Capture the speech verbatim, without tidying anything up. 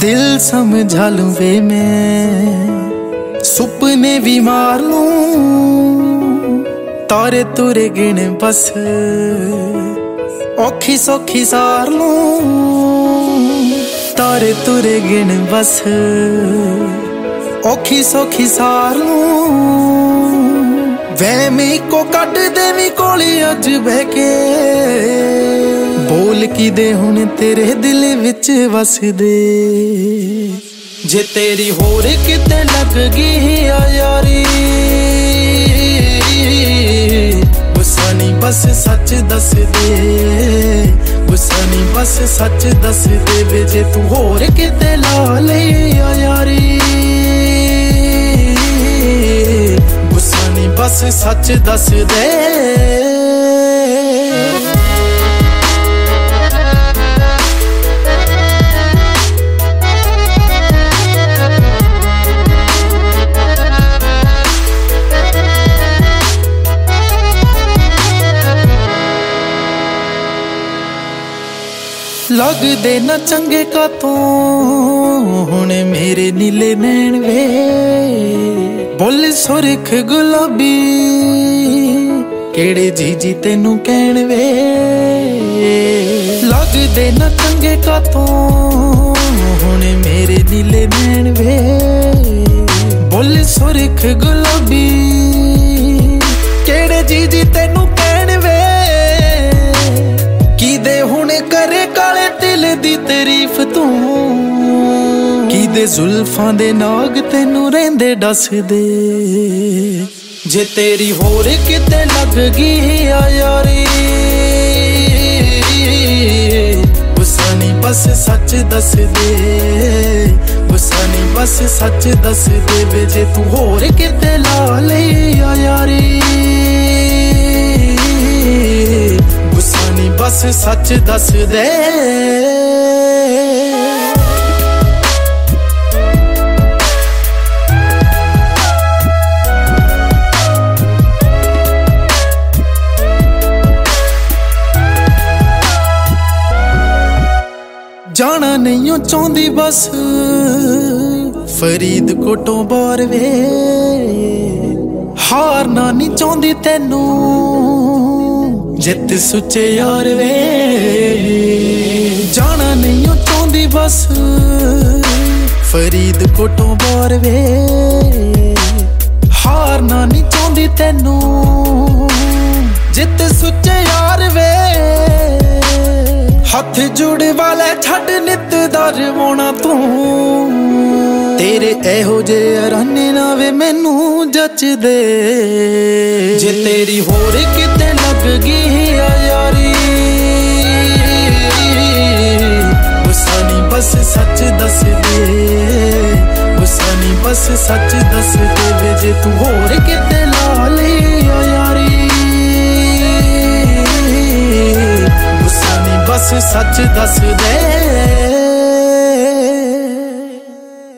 दिल समझा लूं वे मैं, सुपने भी मार लूं, तारे तुरे गिन बस औखी सौखी सार लूं, तारे तुरे गिन बस औखी सौखी सार लूं। वहमी को कट देवी कोली अज बह के, बोल की दे हुण तेरे दिल विच वस दे। जे तेरी होर किते लग गई आ यारी, गुस्सा नहीं बस सच दस दे, गुस्सा नहीं बस सच दस दे वे। जे तू होर किते ला लई आ यारी, गुस्सा नहीं बस सच दस दे। लगदे ना चंगे का तू हुण मेरे नीले नैन वे, बोल सुरख गुलाबी केड़े जी जी तेनू कहण वे। लगदे ना चंगे का तू हुण मेरे नीले नैन वे, बोल सुरख गुलाबी केड़े जी जी तेनू कहण वे। की दे हुण करे काले दिल दी तारीफ तू, की दे जुल्फां दे नाग तेनू रेंदे डस दे। जे तेरी होर किते लग गई आ यारी, गुस्सा नहीं बस सच दस दे, गुस्सा नहीं बस सच दस दे वे। जे तू होर किते ला लई आ यारी, गुस्सा नहीं बस सच दस दे। जाना नहीं चाहती बस फरीदकोटों बार वे, हारना नहीं चाहती तेनू जित सुचे यार वे। जाना नहीं चाहती बस फरीदकोटों बार वे, हारना नहीं चाहती तेनू जित सुचे यार वे। हथ जुड़े वाले छड़ नित दर मोना तू, तेरे एहो जे राने ना वे मैनू जच दे। जे तेरी होर किते लग गई आ यारी, गुस्सा नहीं बस सच दस दे, गुस्सा नहीं बस सच दस